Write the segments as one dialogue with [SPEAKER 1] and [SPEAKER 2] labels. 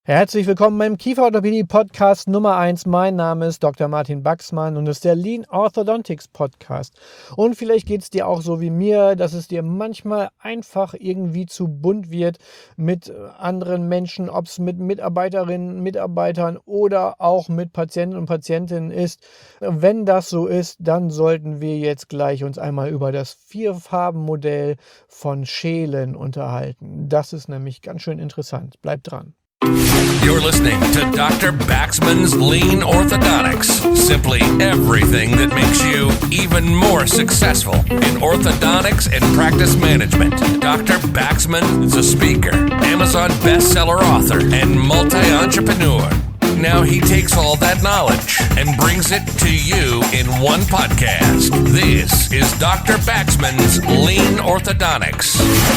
[SPEAKER 1] Herzlich willkommen beim Kieferorthopädie-Podcast Nummer 1. Mein Name ist Dr. Martin Baxmann und das ist der Lean Orthodontics Podcast. Und vielleicht geht es dir auch so wie mir, dass es dir manchmal einfach irgendwie zu bunt wird mit anderen Menschen, ob es mit Mitarbeiterinnen, Mitarbeitern oder auch mit Patienten und Patientinnen ist. Wenn das so ist, dann sollten wir jetzt gleich uns einmal über das Vierfarbenmodell von Scheelen unterhalten. Das ist nämlich ganz schön interessant. Bleibt dran.
[SPEAKER 2] You're listening to Dr. Baxman's Lean Orthodontics. Simply everything that makes you even more successful in orthodontics and practice management. Dr. Baxman is a speaker, Amazon bestseller author, and multi-entrepreneur. Now he takes all that knowledge and brings it to you in one podcast. This is Dr. Baxman's Lean Orthodontics.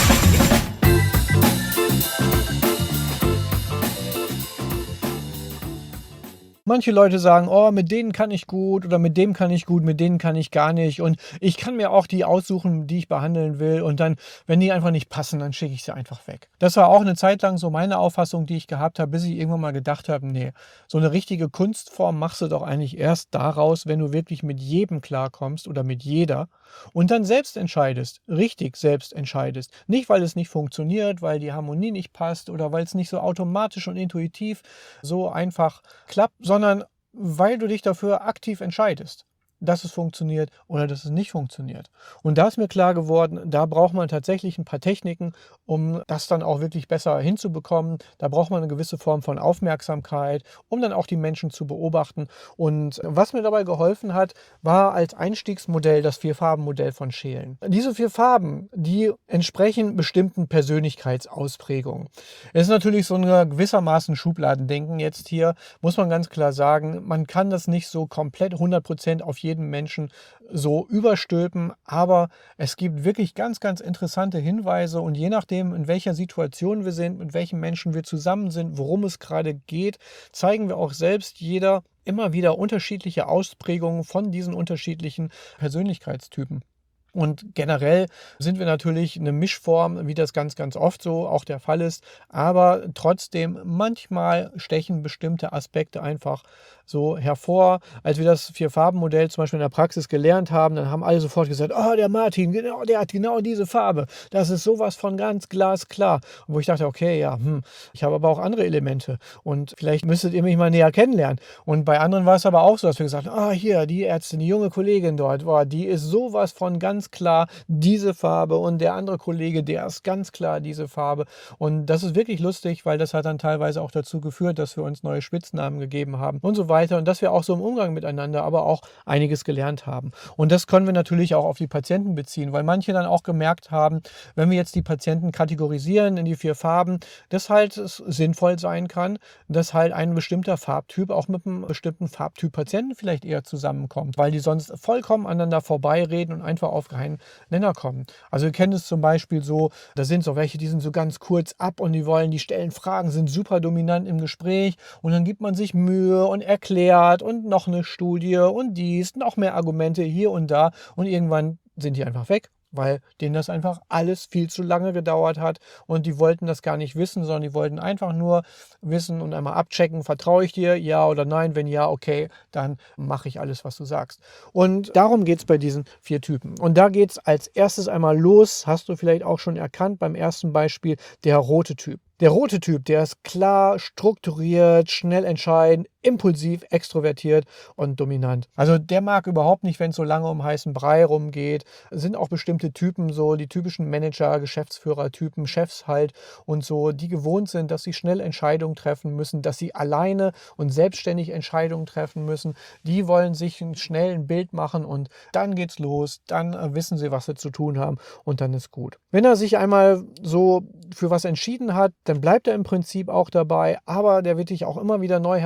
[SPEAKER 1] Manche Leute sagen, oh, mit denen kann ich gut oder mit dem kann ich gut, mit denen kann ich gar nicht. Und ich kann mir auch die aussuchen, die ich behandeln will. Und dann, wenn die einfach nicht passen, dann schicke ich sie einfach weg. Das war auch eine Zeit lang so meine Auffassung, die ich gehabt habe, bis ich irgendwann mal gedacht habe, nee, so eine richtige Kunstform machst du doch eigentlich erst daraus, wenn du wirklich mit jedem klarkommst oder mit jeder und dann selbst entscheidest, richtig selbst entscheidest. Nicht, weil es nicht funktioniert, weil die Harmonie nicht passt oder weil es nicht so automatisch und intuitiv so einfach klappt, sondern weil du dich dafür aktiv entscheidest, dass es funktioniert oder dass es nicht funktioniert. Und da ist mir klar geworden, da braucht man tatsächlich ein paar Techniken, um das dann auch wirklich besser hinzubekommen. Da braucht man eine gewisse Form von Aufmerksamkeit, um dann auch die Menschen zu beobachten. Und was mir dabei geholfen hat, war als Einstiegsmodell das Vierfarbenmodell von Scheelen. Diese vier Farben, die entsprechen bestimmten Persönlichkeitsausprägungen. Es ist natürlich so ein gewissermaßen Schubladendenken jetzt hier, muss man ganz klar sagen. Man kann das nicht so komplett 100% auf jeden Menschen so überstülpen, aber es gibt wirklich ganz, ganz interessante Hinweise und je nachdem, in welcher Situation wir sind, mit welchen Menschen wir zusammen sind, worum es gerade geht, zeigen wir auch selbst jeder immer wieder unterschiedliche Ausprägungen von diesen unterschiedlichen Persönlichkeitstypen. Und generell sind wir natürlich eine Mischform, wie das ganz, ganz oft so auch der Fall ist. Aber trotzdem, manchmal stechen bestimmte Aspekte einfach so hervor. Als wir das Vier-Farben-Modell zum Beispiel in der Praxis gelernt haben, dann haben alle sofort gesagt, oh, der Martin, genau, der hat genau diese Farbe. Das ist sowas von ganz glasklar. Und wo ich dachte, okay, ja, ich habe aber auch andere Elemente. Und vielleicht müsstet ihr mich mal näher kennenlernen. Und bei anderen war es aber auch so, dass wir gesagt haben, hier, die Ärztin, die junge Kollegin dort, die ist sowas von ganz klar diese Farbe und der andere Kollege, der ist ganz klar diese Farbe. Und das ist wirklich lustig, weil das hat dann teilweise auch dazu geführt, dass wir uns neue Spitznamen gegeben haben und so weiter und dass wir auch so im Umgang miteinander aber auch einiges gelernt haben. Und das können wir natürlich auch auf die Patienten beziehen, weil manche dann auch gemerkt haben, wenn wir jetzt die Patienten kategorisieren in die vier Farben, dass halt es sinnvoll sein kann, dass halt ein bestimmter Farbtyp auch mit einem bestimmten Farbtyp Patienten vielleicht eher zusammenkommt, weil die sonst vollkommen aneinander vorbeireden und einfach auf keinen Nenner kommen. Also wir kennen es zum Beispiel so, da sind so welche, die sind so ganz kurz ab und die stellen Fragen, sind super dominant im Gespräch und dann gibt man sich Mühe und erklärt und noch eine Studie und dies, noch mehr Argumente hier und da und irgendwann sind die einfach weg, weil denen das einfach alles viel zu lange gedauert hat und die wollten das gar nicht wissen, sondern die wollten einfach nur wissen und einmal abchecken, vertraue ich dir, ja oder nein, wenn ja, okay, dann mache ich alles, was du sagst. Und darum geht es bei diesen vier Typen. Und da geht es als erstes einmal los, hast du vielleicht auch schon erkannt beim ersten Beispiel, der rote Typ. Der rote Typ, der ist klar, strukturiert, schnell entscheidend, impulsiv, extrovertiert und dominant. Also der mag überhaupt nicht, wenn es so lange um heißen Brei rumgeht. Es sind auch bestimmte Typen, so die typischen Manager, Geschäftsführer-Typen, Chefs halt und so, die gewohnt sind, dass sie schnell Entscheidungen treffen müssen, dass sie alleine und selbstständig Entscheidungen treffen müssen. Die wollen sich schnell ein Bild machen und dann geht's los, dann wissen sie, was sie zu tun haben und dann ist gut. Wenn er sich einmal so für was entschieden hat, dann bleibt er im Prinzip auch dabei, aber der wird dich auch immer wieder neu herausfordern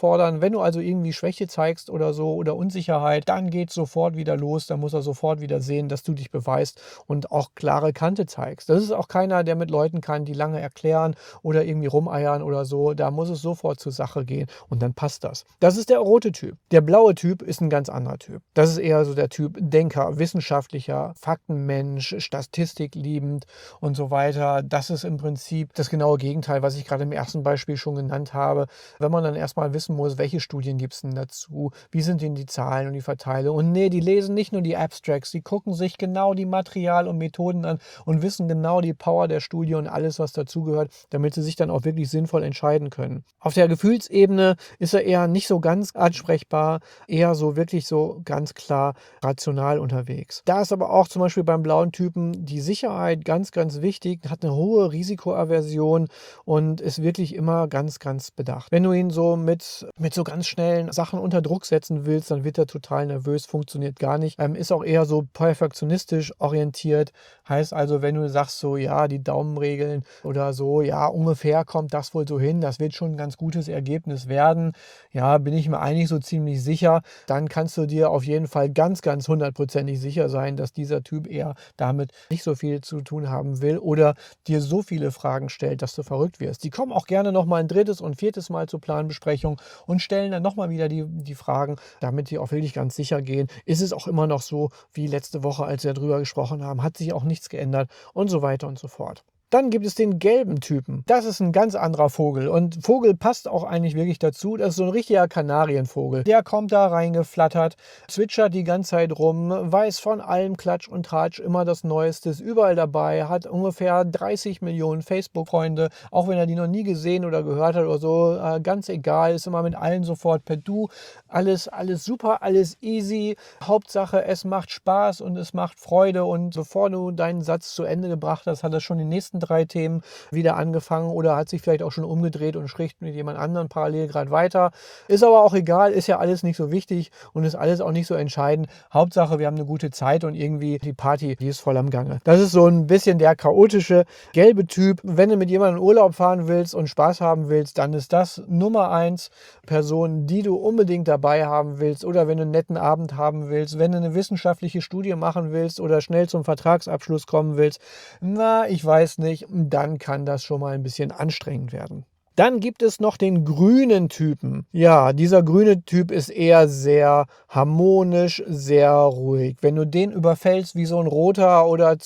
[SPEAKER 1] herausfordern. Wenn du also irgendwie Schwäche zeigst oder so oder Unsicherheit, dann geht sofort wieder los. Dann muss er sofort wieder sehen, dass du dich beweist und auch klare Kante zeigst. Das ist auch keiner, der mit Leuten kann, die lange erklären oder irgendwie rumeiern oder so. Da muss es sofort zur Sache gehen und dann passt das. Das ist der rote Typ. Der blaue Typ ist ein ganz anderer Typ. Das ist eher so der Typ Denker, wissenschaftlicher, Faktenmensch, Statistik liebend und so weiter. Das ist im Prinzip das genaue Gegenteil, was ich gerade im ersten Beispiel schon genannt habe. Wenn man dann erstmal wissen muss, welche Studien gibt es denn dazu, wie sind denn die Zahlen und die Verteilung. Und nee, die lesen nicht nur die Abstracts, die gucken sich genau die Material und Methoden an und wissen genau die Power der Studie und alles, was dazugehört, damit sie sich dann auch wirklich sinnvoll entscheiden können. Auf der Gefühlsebene ist er eher nicht so ganz ansprechbar, eher so wirklich so ganz klar rational unterwegs. Da ist aber auch zum Beispiel beim blauen Typen die Sicherheit ganz, ganz wichtig, hat eine hohe Risikoaversion und ist wirklich immer ganz, ganz bedacht. Wenn du ihn so mit so ganz schnellen Sachen unter Druck setzen willst, dann wird er total nervös, funktioniert gar nicht. Ist auch eher so perfektionistisch orientiert. Heißt also, wenn du sagst so, ja, die Daumenregeln oder so, ja, ungefähr kommt das wohl so hin, das wird schon ein ganz gutes Ergebnis werden. Ja, bin ich mir eigentlich so ziemlich sicher. Dann kannst du dir auf jeden Fall ganz, ganz hundertprozentig sicher sein, dass dieser Typ eher damit nicht so viel zu tun haben will oder dir so viele Fragen stellt, dass du verrückt wirst. Die kommen auch gerne nochmal ein drittes und viertes Mal zur Planbesprechung und stellen dann nochmal wieder die Fragen, damit die auch wirklich ganz sicher gehen. Ist es auch immer noch so wie letzte Woche, als wir darüber gesprochen haben? Hat sich auch nichts geändert und so weiter und so fort. Dann gibt es den gelben Typen. Das ist ein ganz anderer Vogel. Und Vogel passt auch eigentlich wirklich dazu. Das ist so ein richtiger Kanarienvogel. Der kommt da reingeflattert, zwitschert die ganze Zeit rum, weiß von allem Klatsch und Tratsch immer das Neueste, ist überall dabei, hat ungefähr 30 Millionen Facebook-Freunde, auch wenn er die noch nie gesehen oder gehört hat oder so. Ganz egal, ist immer mit allen sofort per Du. Alles super, alles easy. Hauptsache, es macht Spaß und es macht Freude. Und bevor du deinen Satz zu Ende gebracht hast, hat er schon den nächsten 3 Themen wieder angefangen oder hat sich vielleicht auch schon umgedreht und spricht mit jemand anderem parallel gerade weiter. Ist aber auch egal, ist ja alles nicht so wichtig und ist alles auch nicht so entscheidend. Hauptsache, wir haben eine gute Zeit und irgendwie die Party, die ist voll am Gange. Das ist so ein bisschen der chaotische gelbe Typ. Wenn du mit jemandem in Urlaub fahren willst und Spaß haben willst, dann ist das Nummer 1 Person, die du unbedingt dabei haben willst oder wenn du einen netten Abend haben willst, wenn du eine wissenschaftliche Studie machen willst oder schnell zum Vertragsabschluss kommen willst. Na, ich weiß nicht. Dann kann das schon mal ein bisschen anstrengend werden. Dann gibt es noch den grünen Typen. Ja, dieser grüne Typ ist eher sehr harmonisch, sehr ruhig. Wenn du den überfällst wie so ein roter oder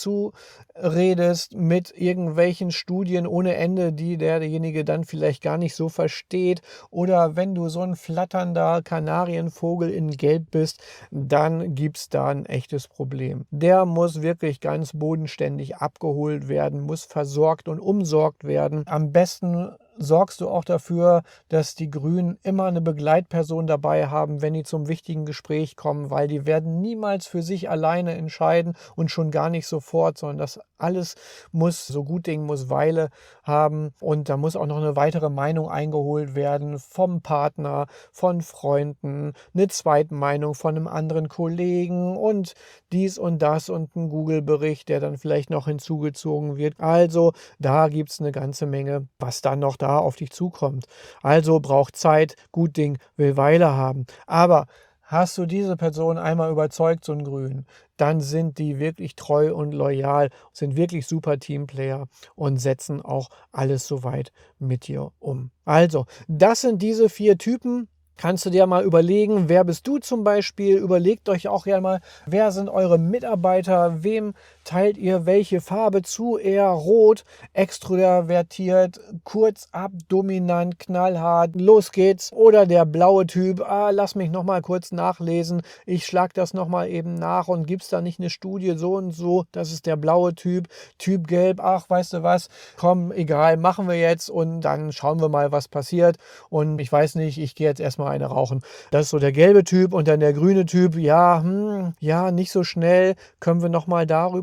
[SPEAKER 1] zuredest mit irgendwelchen Studien ohne Ende, die derjenige dann vielleicht gar nicht so versteht, oder wenn du so ein flatternder Kanarienvogel in Gelb bist, dann gibt es da ein echtes Problem. Der muss wirklich ganz bodenständig abgeholt werden, muss versorgt und umsorgt werden. Am besten sorgst du auch dafür, dass die Grünen immer eine Begleitperson dabei haben, wenn die zum wichtigen Gespräch kommen, weil die werden niemals für sich alleine entscheiden und schon gar nicht sofort, sondern das alles muss, so gut Ding muss Weile haben und da muss auch noch eine weitere Meinung eingeholt werden vom Partner, von Freunden, eine Zweitmeinung von einem anderen Kollegen und dies und das und ein Google-Bericht, der dann vielleicht noch hinzugezogen wird. Also da gibt es eine ganze Menge, was dann noch da auf dich zukommt. Also braucht Zeit, gut Ding will Weile haben. Aber hast du diese Person einmal überzeugt, so ein Grün, dann sind die wirklich treu und loyal, sind wirklich super Teamplayer und setzen auch alles soweit mit dir um. Also, das sind diese 4 Typen. Kannst du dir mal überlegen, wer bist du zum Beispiel? Überlegt euch auch gerne mal, wer sind eure Mitarbeiter? Wem teilt ihr welche Farbe zu? Eher rot, extrovertiert, kurz ab, dominant, knallhart, los geht's. Oder der blaue Typ, lass mich nochmal kurz nachlesen. Ich schlag das nochmal eben nach und gibt's da nicht eine Studie so und so? Das ist der blaue Typ. Typ gelb, ach, weißt du was? Komm, egal, machen wir jetzt und dann schauen wir mal, was passiert. Und ich weiß nicht, ich gehe jetzt erstmal eine rauchen. Das ist so der gelbe Typ und dann der grüne Typ. Ja, nicht so schnell. Können wir nochmal darüber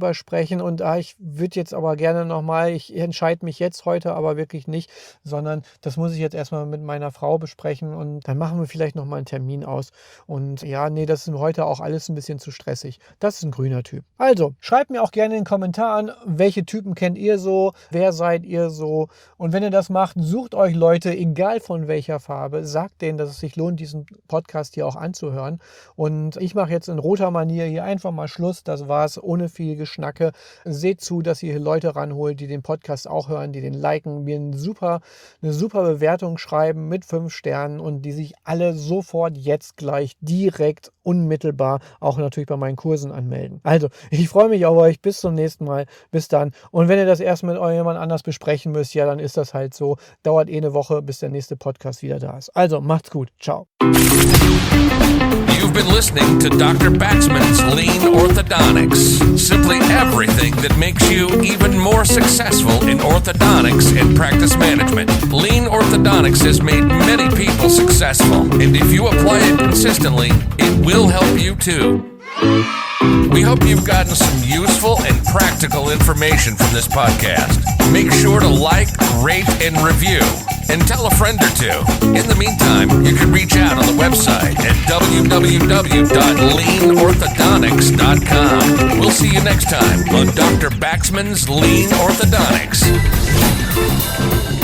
[SPEAKER 1] drüber sprechen und ich würde jetzt aber gerne nochmal, ich entscheide mich jetzt heute aber wirklich nicht, sondern das muss ich jetzt erstmal mit meiner Frau besprechen und dann machen wir vielleicht nochmal einen Termin aus. Und ja, nee, das ist heute auch alles ein bisschen zu stressig. Das ist ein grüner Typ. Also, schreibt mir auch gerne in den Kommentaren, welche Typen kennt ihr so, wer seid ihr so? Und wenn ihr das macht, sucht euch Leute, egal von welcher Farbe, sagt denen, dass es sich lohnt, diesen Podcast hier auch anzuhören. Und ich mache jetzt in roter Manier hier einfach mal Schluss. Das war's, ohne viel Geschnacke. Seht zu, dass ihr hier Leute ranholt, die den Podcast auch hören, die den liken, mir eine super Bewertung schreiben mit 5 Sternen und die sich alle sofort jetzt gleich direkt unmittelbar auch natürlich bei meinen Kursen anmelden. Also, ich freue mich auf euch. Bis zum nächsten Mal. Bis dann. Und wenn ihr das erst mit jemand anders besprechen müsst, ja, dann ist das halt so. Dauert eine Woche, bis der nächste Podcast wieder da ist. Also, macht's gut. Ciao.
[SPEAKER 2] You've been listening to Dr. Baxman's Lean Orthodontics. Simply everything that makes you even more successful in orthodontics and practice management. Lean Orthodontics has made many people successful, and if you apply it consistently, it will help you too. We hope you've gotten some useful and practical information from this podcast. Make sure to like, rate, and review, and tell a friend or two. In the meantime, you can reach out on the website at www.leanorthodontics.com. We'll see you next time on Dr. Baxman's Lean Orthodontics.